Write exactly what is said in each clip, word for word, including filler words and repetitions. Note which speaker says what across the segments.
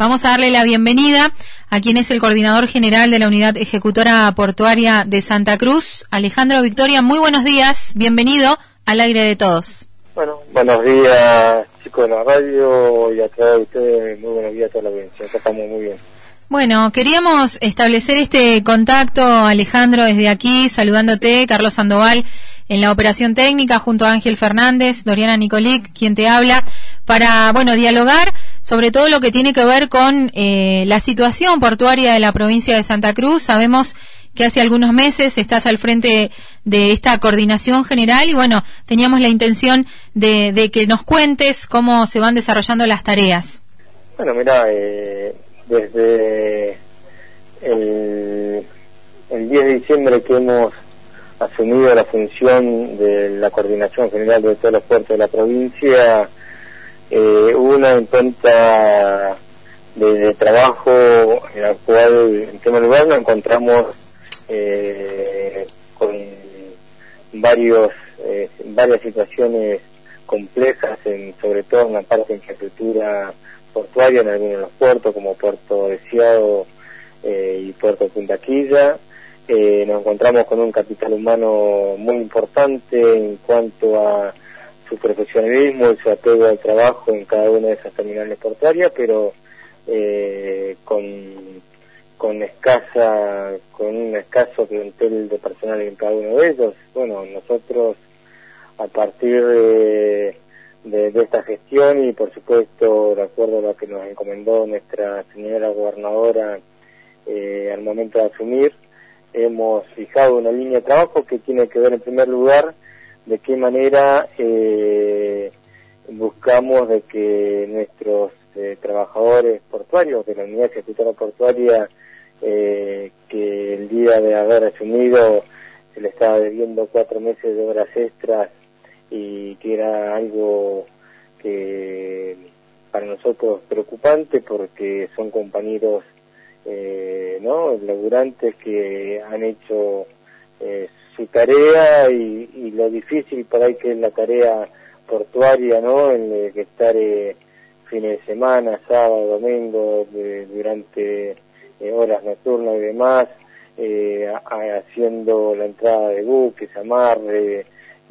Speaker 1: Vamos a darle la bienvenida a quien es el coordinador general de la Unidad Ejecutora Portuaria de Santa Cruz, Alejandro Victoria. Muy buenos días, bienvenido al aire de todos.
Speaker 2: Bueno, buenos días chicos de la radio y a todos ustedes, muy buenos días a toda la audiencia, acá estamos muy bien.
Speaker 1: Bueno, queríamos establecer este contacto, Alejandro, desde aquí, saludándote, Carlos Sandoval, en la operación técnica, junto a Ángel Fernández, Doriana Nicolic, quien te habla, para, bueno, dialogar sobre todo lo que tiene que ver con eh, la situación portuaria de la provincia de Santa Cruz. Sabemos que hace algunos meses estás al frente de esta coordinación general y, bueno, teníamos la intención de, de que nos cuentes cómo se van desarrollando las tareas.
Speaker 2: Bueno, mira, eh, desde el, el diez de diciembre que hemos asumido la función de la coordinación general de todos los puertos de la provincia, eh, hubo una imprenta de, de trabajo en la cual, en primer lugar, nos encontramos eh, con varios eh, varias situaciones complejas, en, sobre todo en la parte de infraestructura portuaria, en algunos de los puertos, como Puerto Deseado eh, y Puerto Punta Quilla. Eh, nos encontramos con un capital humano muy importante en cuanto a su profesionalismo y su apego al trabajo en cada una de esas terminales portuarias, pero eh, con, con escasa, con un escaso plantel de personal en cada uno de ellos. Bueno, nosotros, a partir de, de, de esta gestión y por supuesto de acuerdo a lo que nos encomendó nuestra señora gobernadora eh, al momento de asumir, hemos fijado una línea de trabajo que tiene que ver en primer lugar de qué manera eh, buscamos de que nuestros eh, trabajadores portuarios de la unidad ejecutora portuaria, eh, que el día de haber asumido se le estaba debiendo cuatro meses de horas extras y que era algo que para nosotros preocupante porque son compañeros Eh, no laburantes que han hecho eh, su tarea y, y lo difícil por ahí que es la tarea portuaria, no en el que estar eh, fines de semana, sábado, domingo, de, durante eh, horas nocturnas y demás, eh, a, haciendo la entrada de buques, amarre,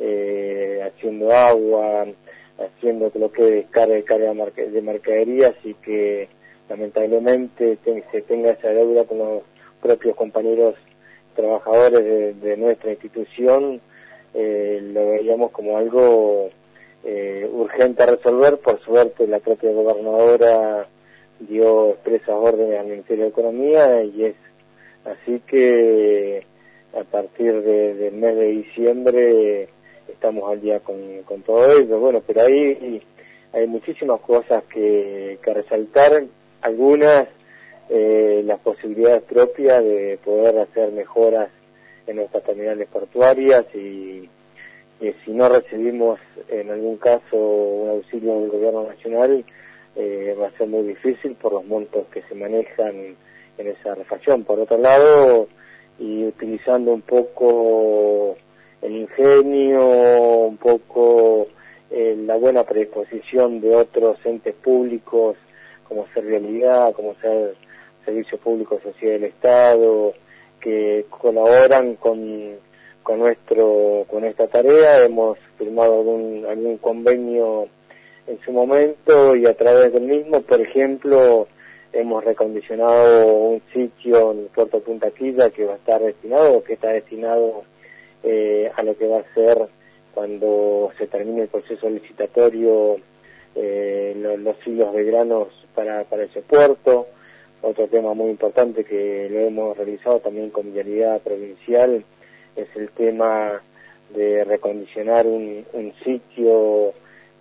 Speaker 2: eh, haciendo agua, haciendo lo que es descarga de carga de mercaderías, y que lamentablemente ten, se tenga esa deuda con los propios compañeros trabajadores de, de nuestra institución, eh, lo veíamos como algo eh, urgente a resolver. Por suerte la propia gobernadora dio expresas órdenes al Ministerio de Economía y es así que a partir de, del mes de diciembre estamos al día con, con todo ello. Bueno, pero ahí hay muchísimas cosas que, que resaltar. Algunas, eh, las posibilidades propias de poder hacer mejoras en nuestras terminales portuarias y, y si no recibimos en algún caso un auxilio del gobierno nacional, eh, va a ser muy difícil por los montos que se manejan en esa refacción. Por otro lado, y utilizando un poco el ingenio, un poco eh, la buena predisposición de otros entes públicos, como ser Realidad, como ser Servicio Público Social del Estado, que colaboran con, con nuestro con esta tarea. Hemos firmado algún, algún convenio en su momento y a través del mismo, por ejemplo, hemos recondicionado un sitio en Puerto Punta Quilla que va a estar destinado, o que está destinado eh, a lo que va a ser cuando se termine el proceso licitatorio, eh, los, los hilos de granos para, para ese puerto. Otro tema muy importante que lo hemos realizado también con Vialidad Provincial es el tema de recondicionar un, un sitio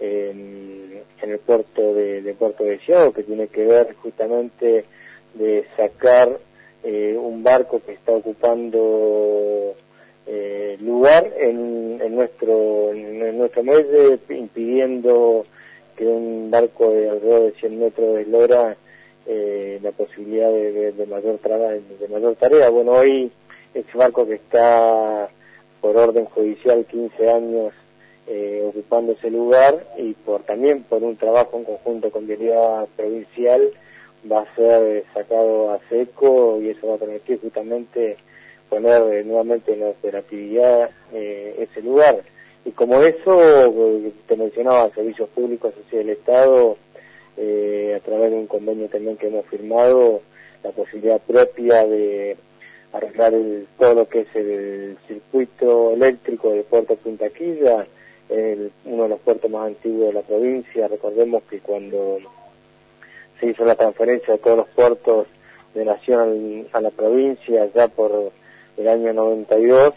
Speaker 2: en, en el puerto de, de Puerto Deseado, que tiene que ver justamente de sacar eh, un barco que está ocupando eh, lugar en, en nuestro en nuestro muelle, impidiendo que un barco de alrededor de cien metros de eslora eh, la posibilidad de, de, de mayor traba, de mayor tarea. Bueno, hoy ese barco que está por orden judicial quince años eh, ocupando ese lugar, y por también por un trabajo en conjunto con Vialidad Provincial, va a ser sacado a seco y eso va a permitir justamente poner eh, nuevamente en operatividad eh, ese lugar. Y como eso, te mencionaba, Servicios Públicos así del Estado, eh, a través de un convenio también que hemos firmado, la posibilidad propia de arreglar el, todo lo que es el circuito eléctrico del puerto Punta Quilla, el, uno de los puertos más antiguos de la provincia. Recordemos que cuando se hizo la transferencia de todos los puertos de Nación a la provincia, ya por el año noventa y dos,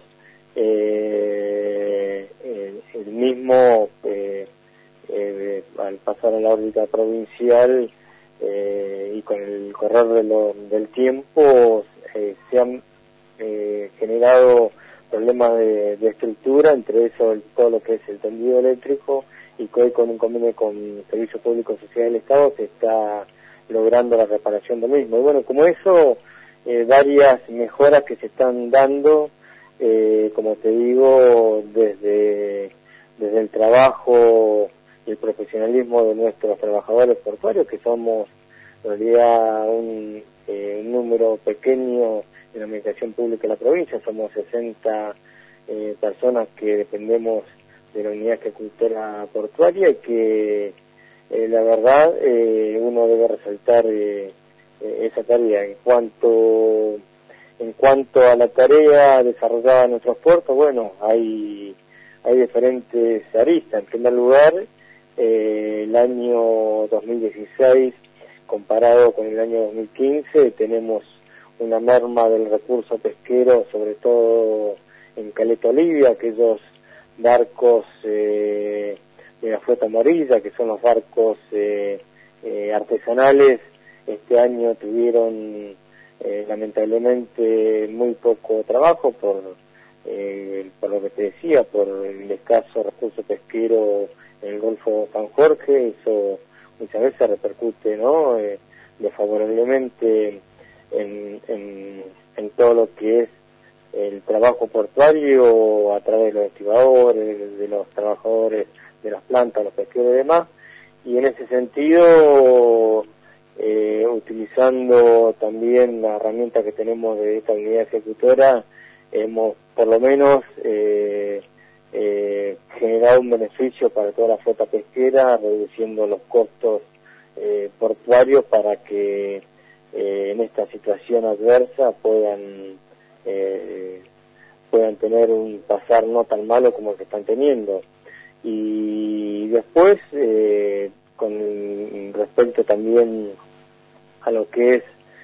Speaker 2: eh, el, el mismo, eh, eh, al pasar a la órbita provincial eh, y con el correr de lo, del tiempo, eh, se han eh, generado problemas de, de estructura, entre eso el, todo lo que es el tendido eléctrico, y que hoy con un convenio con Servicios Públicos Sociedad del Estado se está logrando la reparación del mismo. Y bueno, como eso, eh, varias mejoras que se están dando, eh, como te digo, desde, desde el trabajo y el profesionalismo de nuestros trabajadores portuarios, que somos en realidad un, eh, un número pequeño en la administración pública de la provincia. Somos sesenta eh, personas que dependemos de la unidad ejecutora portuaria, y que eh, la verdad eh, uno debe resaltar eh, eh, esa tarea. En cuanto en cuanto a la tarea desarrollada en nuestros puertos, bueno, hay hay diferentes aristas. En primer lugar, eh, el año dos mil dieciséis comparado con el año dos mil quince tenemos una merma del recurso pesquero, sobre todo en Caleta Olivia, aquellos barcos eh, de la flota amarilla, que son los barcos eh, eh, artesanales. Este año tuvieron eh, lamentablemente muy poco trabajo por, eh, por lo que te decía, por el escaso recurso pesquero en el Golfo San Jorge. Eso muchas veces repercute, ¿no?, eh, desfavorablemente en, en, en todo lo que es el trabajo portuario a través de los estibadores, de los trabajadores de las plantas, los pesqueros y demás. Y en ese sentido, eh, utilizando también la herramienta que tenemos de esta unidad ejecutora, hemos por lo menos eh, eh, generado un beneficio para toda la flota pesquera, reduciendo los costos eh, portuarios para que eh, en esta situación adversa puedan eh, puedan tener un pasar no tan malo como el que están teniendo. Y después, eh, con respecto también a lo que es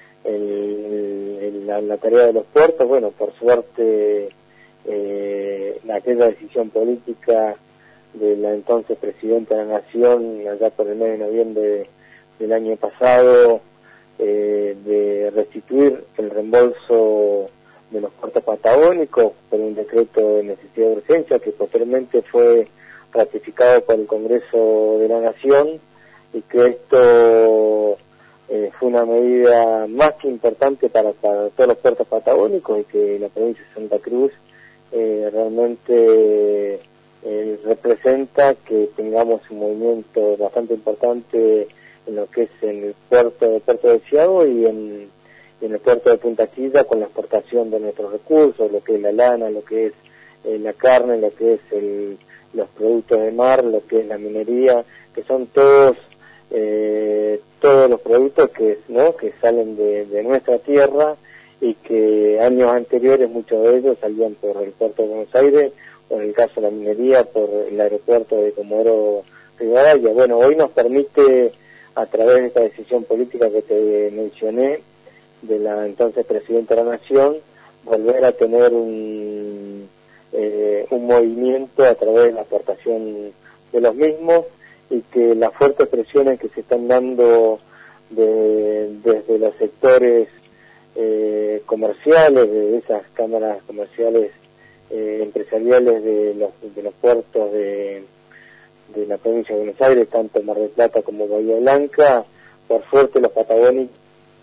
Speaker 2: el, el, la, la tarea de los puertos, bueno, por suerte eh, aquella decisión política de la entonces Presidenta de la Nación, allá por el mes de noviembre del año pasado, eh, de restituir el reembolso de los puertos patagónicos por un decreto de necesidad de urgencia que posteriormente fue ratificado por el Congreso de la Nación, y que esto eh, fue una medida más que importante para, para todos los puertos patagónicos, y que la provincia de Santa Cruz eh, realmente eh, representa que tengamos un movimiento bastante importante en lo que es en el puerto de Puerto Deseado y en, y en el puerto de Punta Quilla, con la exportación de nuestros recursos, lo que es la lana, lo que es eh, la carne, lo que es el, los productos de mar, lo que es la minería, que son todos eh, todos los productos que no que salen de, de nuestra tierra, y que años anteriores muchos de ellos salían por el puerto de Buenos Aires, o en el caso de la minería por el aeropuerto de Comodoro Rivadavia. Bueno, hoy nos permite, a través de esta decisión política que te mencioné, de la entonces Presidenta de la Nación, volver a tener un, eh, un movimiento a través de la aportación de los mismos, y que las fuertes presiones que se están dando de, desde los sectores eh, comerciales, de esas cámaras comerciales eh, empresariales de los, de los puertos de de la provincia de Buenos Aires, tanto Mar del Plata como Bahía Blanca, por suerte los patagónicos.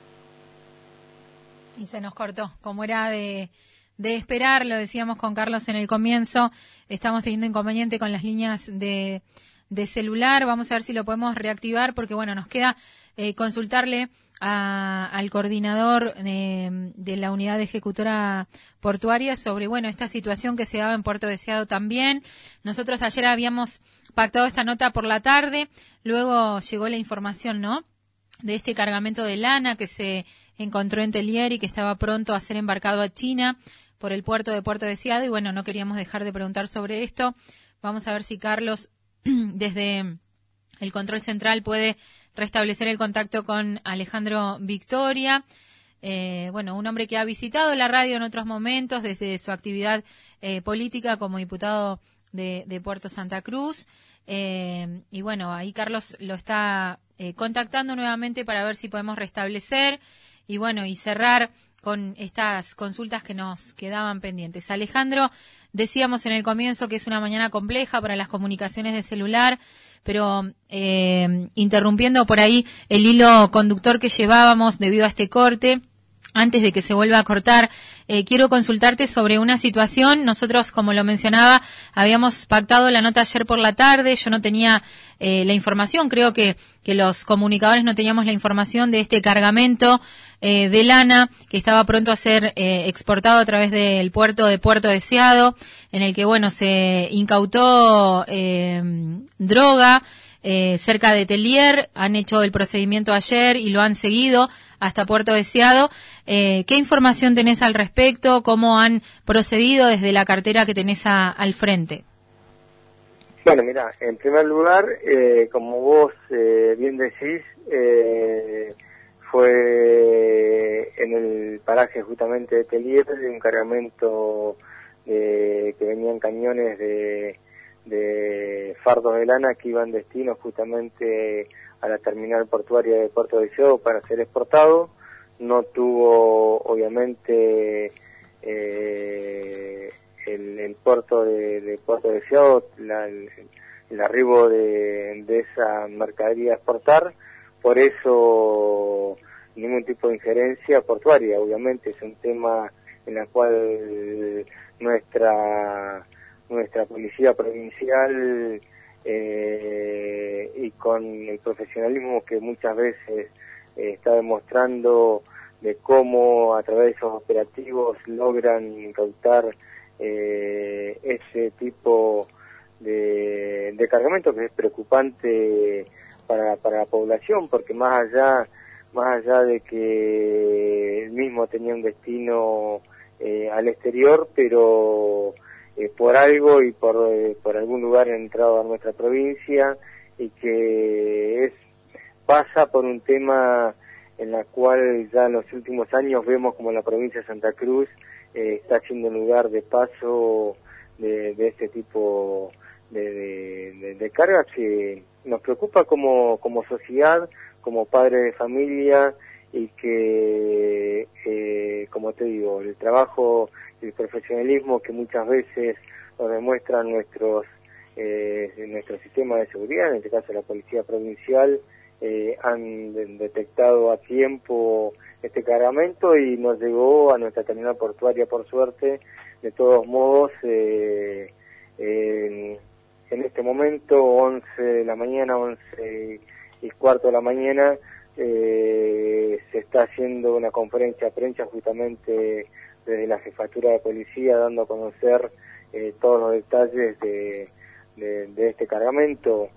Speaker 1: Y se nos cortó, como era de, de esperar, lo decíamos con Carlos en el comienzo, estamos teniendo inconveniente con las líneas de, de celular. Vamos a ver si lo podemos reactivar, porque bueno, nos queda eh, consultarle a, al coordinador de, de la unidad ejecutora portuaria sobre, bueno, esta situación que se daba en Puerto Deseado también. Nosotros ayer habíamos pactado esta nota por la tarde, luego llegó la información, ¿no?, de este cargamento de lana que se encontró en Telier y que estaba pronto a ser embarcado a China por el puerto de Puerto Deseado, y bueno, no queríamos dejar de preguntar sobre esto. Vamos a ver si Carlos, desde el control central, puede restablecer el contacto con Alejandro Victoria, eh, bueno, un hombre que ha visitado la radio en otros momentos desde su actividad eh, política como diputado de, de Puerto Santa Cruz, eh, y bueno, ahí Carlos lo está eh, contactando nuevamente para ver si podemos restablecer y bueno, y cerrar con estas consultas que nos quedaban pendientes. Alejandro, decíamos en el comienzo que es una mañana compleja para las comunicaciones de celular, pero eh, interrumpiendo por ahí el hilo conductor que llevábamos debido a este corte, antes de que se vuelva a cortar, eh, quiero consultarte sobre una situación. Nosotros, como lo mencionaba, habíamos pactado la nota ayer por la tarde. Yo no tenía eh, la información, creo que, que los comunicadores no teníamos la información de este cargamento eh, de lana que estaba pronto a ser eh, exportado a través del puerto de Puerto Deseado, en el que, bueno, se incautó eh, droga eh, cerca de Telier. Han hecho el procedimiento ayer y lo han seguido hasta Puerto Deseado. Eh, ¿Qué información tenés al respecto? ¿Cómo han procedido desde la cartera que tenés a, al frente?
Speaker 2: Bueno, mira, en primer lugar, eh, como vos eh, bien decís, eh, fue en el paraje justamente de Telier, de un cargamento eh, que venían cañones de, de fardos de lana que iban destino justamente a la terminal portuaria de Puerto Deseado para ser exportado. No tuvo, obviamente, eh, el, el puerto de, de Puerto Deseado, la, el, el arribo de, de esa mercadería a exportar, por eso ningún tipo de injerencia portuaria. Obviamente es un tema en el cual nuestra, nuestra policía provincial, Eh, y con el profesionalismo que muchas veces eh, está demostrando de cómo a través de esos operativos logran incautar eh, ese tipo de, de cargamento, que es preocupante para, para la población, porque más allá más allá de que el mismo tenía un destino eh, al exterior, pero Eh, por algo y por, eh, por algún lugar han entrado a nuestra provincia, y que es pasa por un tema en la cual ya en los últimos años vemos como la provincia de Santa Cruz eh, está siendo un lugar de paso de, de este tipo de, de, de, de cargas que nos preocupa como, como sociedad, como padres de familia, y que, eh, como te digo, el trabajo, el profesionalismo que muchas veces nos demuestran nuestros eh, nuestro sistema de seguridad, en este caso la Policía Provincial, eh, han de detectado a tiempo este cargamento y nos llegó a nuestra terminal portuaria, por suerte. De todos modos, eh, eh, en este momento, once de la mañana, once y cuarto de la mañana, eh, se está haciendo una conferencia de prensa justamente desde la Jefatura de Policía, dando a conocer eh, todos los detalles de, de, de este cargamento.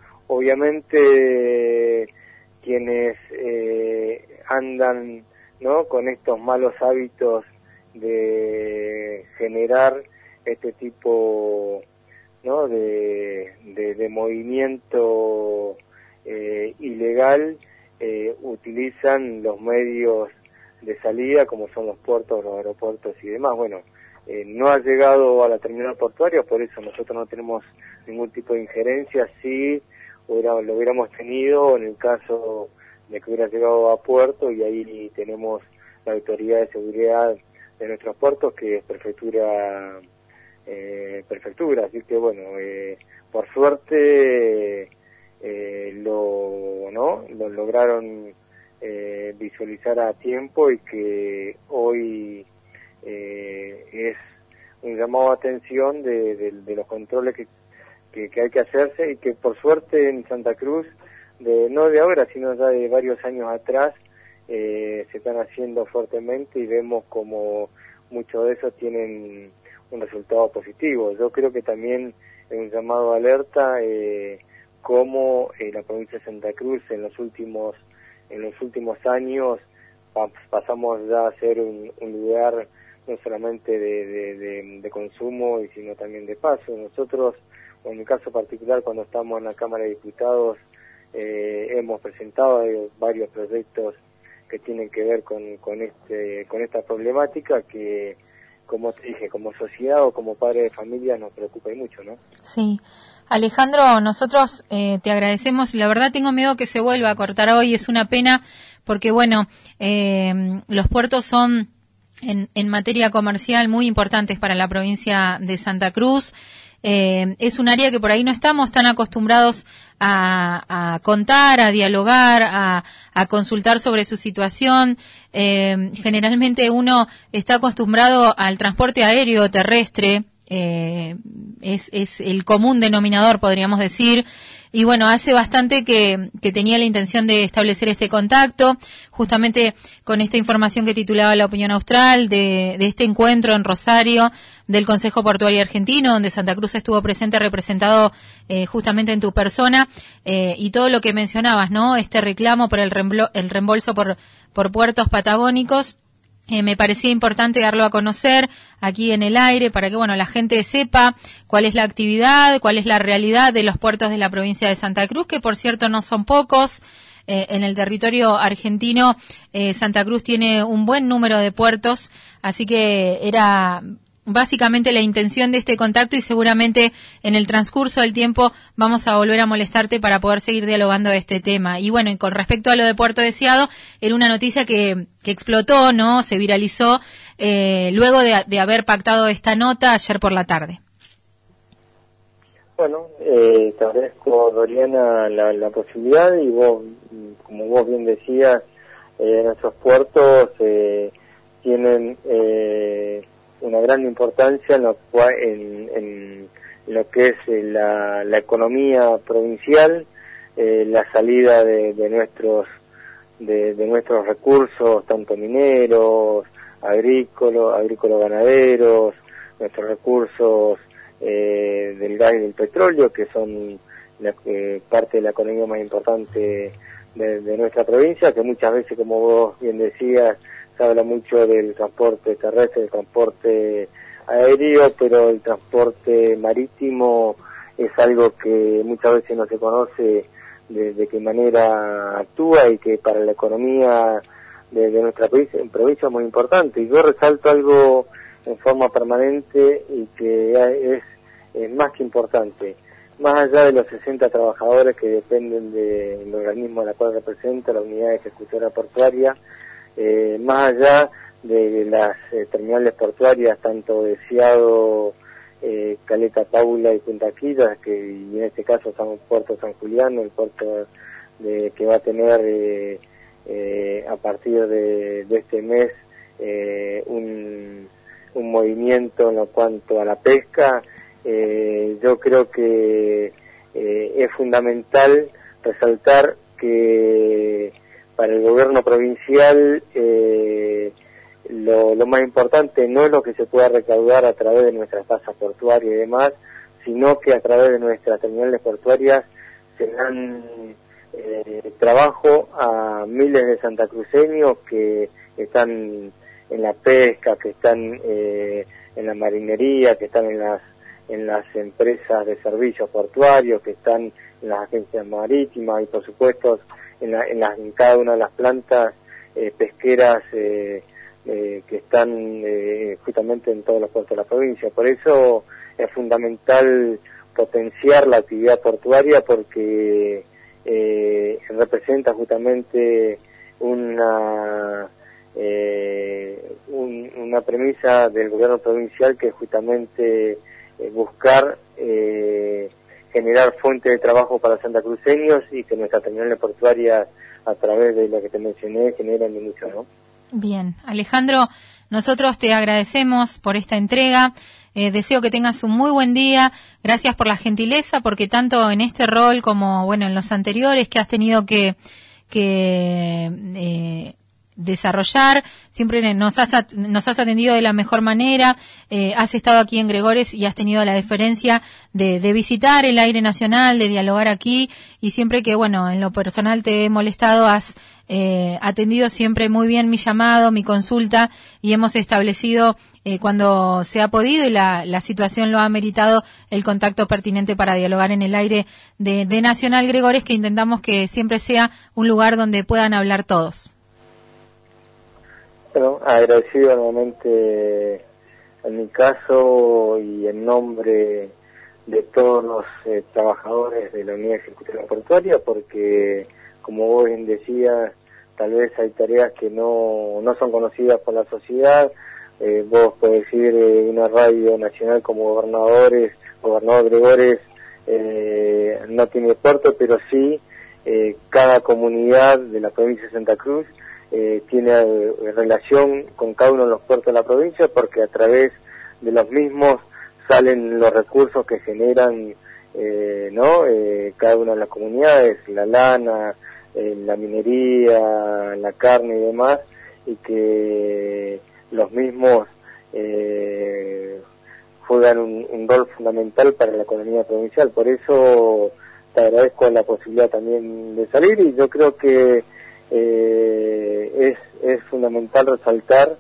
Speaker 2: Obviamente, quienes eh, andan, ¿no?, con estos malos hábitos de generar este tipo, ¿no?, de, de, de movimiento eh, ilegal, eh, utilizan los medios de salida, como son los puertos, los aeropuertos y demás. Bueno, eh, no ha llegado a la terminal portuaria, por eso nosotros no tenemos ningún tipo de injerencia. Si hubiera, lo hubiéramos tenido en el caso de que hubiera llegado a puerto, y ahí tenemos la autoridad de seguridad de nuestros puertos, que es prefectura, eh, prefectura. Así que bueno, eh, por suerte eh, lo, ¿no?, lo lograron Eh, visualizar a tiempo, y que hoy eh, es un llamado a atención de, de, de los controles que, que, que hay que hacerse, y que por suerte en Santa Cruz, de, no de ahora, sino ya de varios años atrás, eh, se están haciendo fuertemente y vemos como muchos de esos tienen un resultado positivo. Yo creo que también es un llamado de alerta eh, cómo eh, la provincia de Santa Cruz en los últimos en los últimos años pa pasamos ya a ser un, un lugar no solamente de, de, de, de consumo, y sino también de paso. Nosotros, en mi caso particular, cuando estamos en la Cámara de Diputados, eh, hemos presentado eh, varios proyectos que tienen que ver con, con, este, con esta problemática que, como te dije, como sociedad o como padre de familia nos preocupa y mucho, ¿no?
Speaker 1: Sí. Alejandro, nosotros eh, te agradecemos. La verdad tengo miedo que se vuelva a cortar hoy, es una pena porque, bueno, eh, los puertos son en, en materia comercial muy importantes para la provincia de Santa Cruz. Eh, es un área que por ahí no estamos tan acostumbrados a, a contar, a dialogar, a, a consultar sobre su situación. Eh, generalmente uno está acostumbrado al transporte aéreo terrestre, eh, es, es el común denominador, podríamos decir. Y bueno, hace bastante que, que tenía la intención de establecer este contacto, justamente con esta información que titulaba La Opinión Austral, de, de este encuentro en Rosario del Consejo Portuario Argentino, donde Santa Cruz estuvo presente, representado eh, justamente en tu persona, eh, y todo lo que mencionabas, ¿no? Este reclamo por el, reemblo, el reembolso por, por puertos patagónicos. Eh, me parecía importante darlo a conocer aquí en el aire para que, bueno, la gente sepa cuál es la actividad, cuál es la realidad de los puertos de la provincia de Santa Cruz, que por cierto no son pocos. Eh, en el territorio argentino, eh, Santa Cruz tiene un buen número de puertos, así que era básicamente la intención de este contacto, y seguramente en el transcurso del tiempo vamos a volver a molestarte para poder seguir dialogando de este tema. Y bueno, y con respecto a lo de Puerto Deseado, era una noticia que, que explotó, ¿no? Se viralizó eh, luego de, de haber pactado esta nota ayer por la tarde.
Speaker 2: Bueno, eh, te agradezco, Doriana, la, la posibilidad, y vos, como vos bien decías, eh, nuestros puertos eh, tienen eh, una gran importancia en lo, cual, en, en lo que es la, la economía provincial, eh, la salida de, de nuestros de, de nuestros recursos, tanto mineros, agrícolas, agrícolas-ganaderos, nuestros recursos eh, del gas y del petróleo, que son la, eh, parte de la economía más importante de, de nuestra provincia, que muchas veces, como vos bien decías, se habla mucho del transporte terrestre, del transporte aéreo, pero el transporte marítimo es algo que muchas veces no se conoce de, de qué manera actúa, y que para la economía de, de nuestra provincia, provincia es muy importante. Y yo resalto algo en forma permanente y que es, es más que importante. Más allá de los sesenta trabajadores que dependen del organismo a la cual representa, la unidad ejecutora portuaria, Eh, más allá de las eh, terminales portuarias, tanto Deseado, eh, Caleta Paula y Punta Quilas, que y en este caso son Puerto San Julián, el puerto de, que va a tener eh, eh, a partir de, de este mes eh, un, un movimiento en lo cuanto a la pesca. Eh, yo creo que eh, es fundamental resaltar que para el gobierno provincial eh, lo, lo más importante no es lo que se pueda recaudar a través de nuestras tasas portuarias y demás, sino que a través de nuestras terminales portuarias se dan eh, trabajo a miles de santacruceños que están en la pesca, que están eh, en la marinería, que están en las en las empresas de servicios portuarios, que están en las agencias marítimas y por supuesto en, la, en, la, en cada una de las plantas eh, pesqueras eh, eh, que están eh, justamente en todos los puertos de la provincia. Por eso es fundamental potenciar la actividad portuaria, porque eh, representa justamente una eh, un, una premisa del gobierno provincial, que es justamente eh, buscar eh, generar fuentes de trabajo para santacruceños, y que nuestras terminales portuarias, a través de lo que te mencioné, generan mucho, ¿no?
Speaker 1: Bien, Alejandro, nosotros te agradecemos por esta entrega. Eh, deseo que tengas un muy buen día. Gracias por la gentileza, porque tanto en este rol como bueno en los anteriores que has tenido que que eh, desarrollar. Siempre nos has, nos has atendido de la mejor manera, eh, has estado aquí en Gregores y has tenido la deferencia de, de visitar el aire nacional, de dialogar aquí, y siempre que, bueno, en lo personal te he molestado, has eh, atendido siempre muy bien mi llamado, mi consulta, y hemos establecido eh, cuando se ha podido y la, la situación lo ha ameritado, el contacto pertinente para dialogar en el aire de, de Nacional Gregores, que intentamos que siempre sea un lugar donde puedan hablar todos.
Speaker 2: Bueno, agradecido nuevamente en mi caso y en nombre de todos los eh, trabajadores de la Unidad Ejecutiva Portuaria, porque como vos bien decías, tal vez hay tareas que no, no son conocidas por la sociedad. Eh, vos podés decir eh, una radio nacional como gobernadores, gobernador Gregores, eh, no tiene puerto, pero sí eh, cada comunidad de la provincia de Santa Cruz eh, tiene eh, relación con cada uno de los puertos de la provincia, porque a través de los mismos salen los recursos que generan eh, no eh, cada una de las comunidades, la lana, eh, la minería, la carne y demás, y que los mismos eh, juegan un, un rol fundamental para la economía provincial. Por eso te agradezco la posibilidad también de salir, y yo creo que eh, es, es fundamental resaltar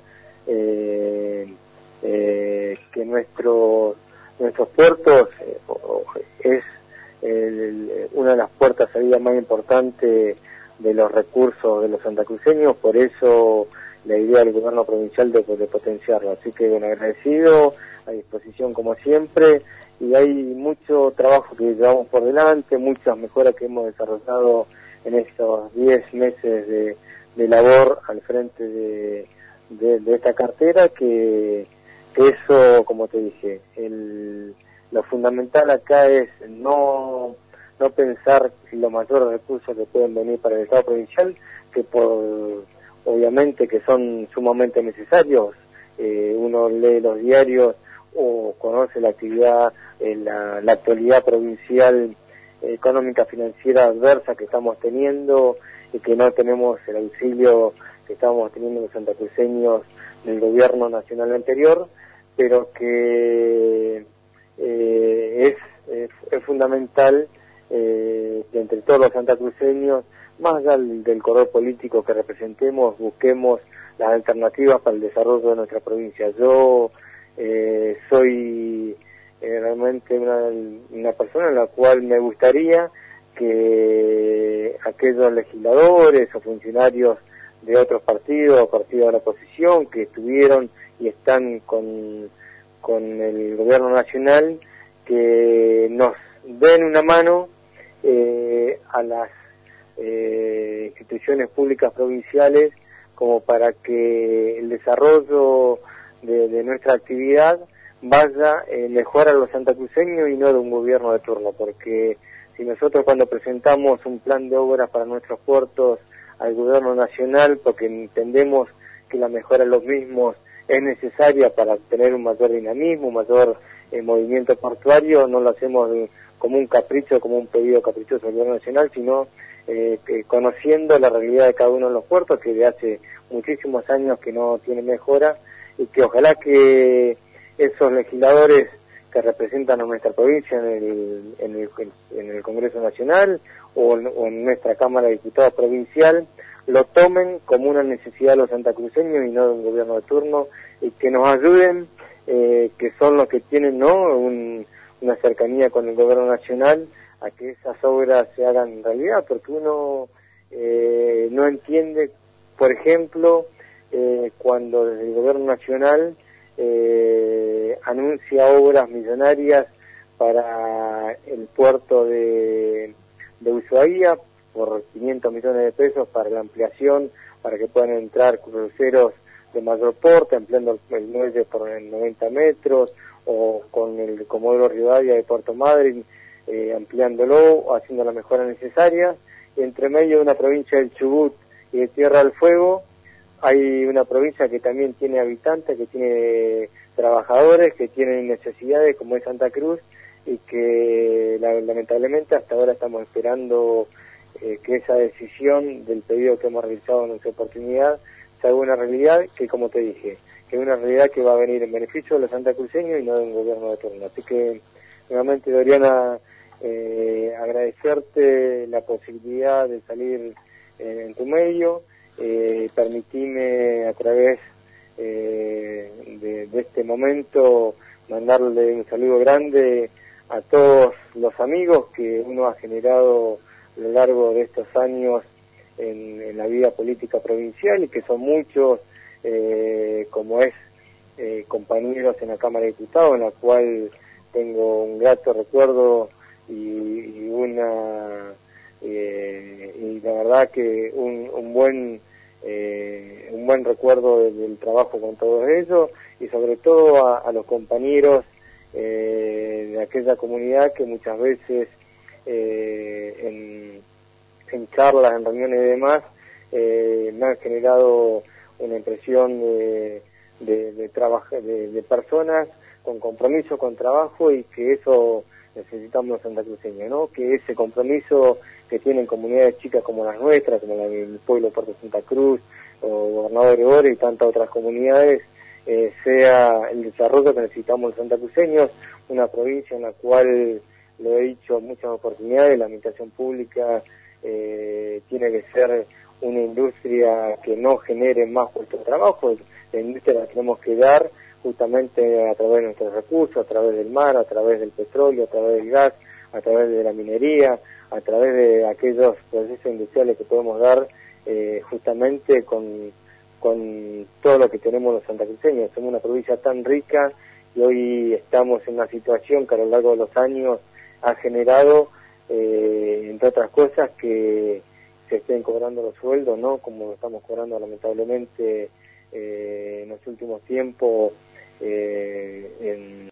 Speaker 2: eh, eh, que nuestro, nuestros puertos eh, es el, una de las puertas de salida más importantes de los recursos de los santacruceños. Por eso la idea del gobierno provincial de, de potenciarlo. Así que, bueno, agradecido, a disposición como siempre, y hay mucho trabajo que llevamos por delante, muchas mejoras que hemos desarrollado en estos diez meses de, de labor al frente de, de, de esta cartera, que, que eso, como te dije, el, lo fundamental acá es no, no pensar en los mayores recursos que pueden venir para el Estado provincial, que por obviamente que son sumamente necesarios. Eh, uno lee los diarios o conoce la actividad, eh, la, la actualidad provincial eh, económica financiera adversa que estamos teniendo, y que no tenemos el auxilio que estábamos teniendo los santacruceños del gobierno nacional anterior, pero que eh, es, es, es fundamental eh, que entre todos los santacruceños, más allá del, del color político que representemos, busquemos las alternativas para el desarrollo de nuestra provincia. Yo eh, soy eh, realmente una, una persona en la cual me gustaría que aquellos legisladores o funcionarios de otros partidos, partidos de la oposición, que estuvieron y están con, con el gobierno nacional, que nos den una mano eh, a las Eh, instituciones públicas provinciales, como para que el desarrollo de, de nuestra actividad vaya eh, mejor a los santacruceños y no de un gobierno de turno, porque si nosotros cuando presentamos un plan de obras para nuestros puertos al gobierno nacional, porque entendemos que la mejora de los mismos es necesaria para tener un mayor dinamismo, un mayor eh, movimiento portuario, no lo hacemos de, como un capricho, como un pedido caprichoso del gobierno nacional, sino Eh, que conociendo la realidad de cada uno de los puertos, que de hace muchísimos años que no tiene mejora, y que ojalá que esos legisladores que representan a nuestra provincia en el, en el, en el Congreso Nacional o en, o en nuestra Cámara de Diputados provincial lo tomen como una necesidad de los santacruceños y no de un gobierno de turno, y que nos ayuden, eh, que son los que tienen no un, una cercanía con el gobierno nacional, a que esas obras se hagan realidad, porque uno eh, no entiende, por ejemplo, eh, cuando desde el gobierno nacional eh, anuncia obras millonarias para el puerto de, de Ushuaia por quinientos millones de pesos para la ampliación, para que puedan entrar cruceros de mayor porte, ampliando el muelle por noventa metros, o con el Comodoro Rivadavia de Puerto Madryn, Eh, ampliándolo, haciendo la mejora necesaria. Entre medio de una provincia del Chubut y de Tierra del Fuego hay una provincia que también tiene habitantes, que tiene trabajadores, que tienen necesidades, como es Santa Cruz, y que la, lamentablemente hasta ahora estamos esperando eh, que esa decisión del pedido que hemos realizado en nuestra oportunidad se haga una realidad que, como te dije, que es una realidad que va a venir en beneficio de los santacruceños y no de un gobierno de turno. Así que, nuevamente, Doriana, eh, agradecerte la posibilidad de salir en, en tu medio, eh, permitime a través eh, de, de este momento mandarle un saludo grande a todos los amigos que uno ha generado a lo largo de estos años en, en la vida política provincial y que son muchos, eh, como es eh, compañeros en la Cámara de Diputados, en la cual tengo un grato recuerdo y, y una eh, y la verdad que un, un buen eh, un buen recuerdo del, del trabajo con todos ellos y sobre todo a, a los compañeros eh, de aquella comunidad que muchas veces eh, en, en charlas, en reuniones y demás eh, me han generado una impresión de, de, de, trabajo, de, de personas con compromiso, con trabajo, y que eso necesitamos los santacruceños, ¿no? Que ese compromiso que tienen comunidades chicas como las nuestras, como la del pueblo de Puerto Santa Cruz, o Gobernador Gregores y tantas otras comunidades, eh, sea el desarrollo que necesitamos los santacruceños, una provincia en la cual, lo he dicho en muchas oportunidades, la administración pública eh, tiene que ser una industria que no genere más puestos de trabajo. La industria la tenemos que dar justamente a través de nuestros recursos, a través del mar, a través del petróleo, a través del gas, a través de la minería, a través de aquellos procesos industriales que podemos dar eh, justamente con, con todo lo que tenemos los santacruceños. Somos una provincia tan rica y hoy estamos en una situación que a lo largo de los años ha generado, eh, entre otras cosas, que se estén cobrando los sueldos, ¿no? Como lo estamos cobrando lamentablemente eh, en los últimos tiempos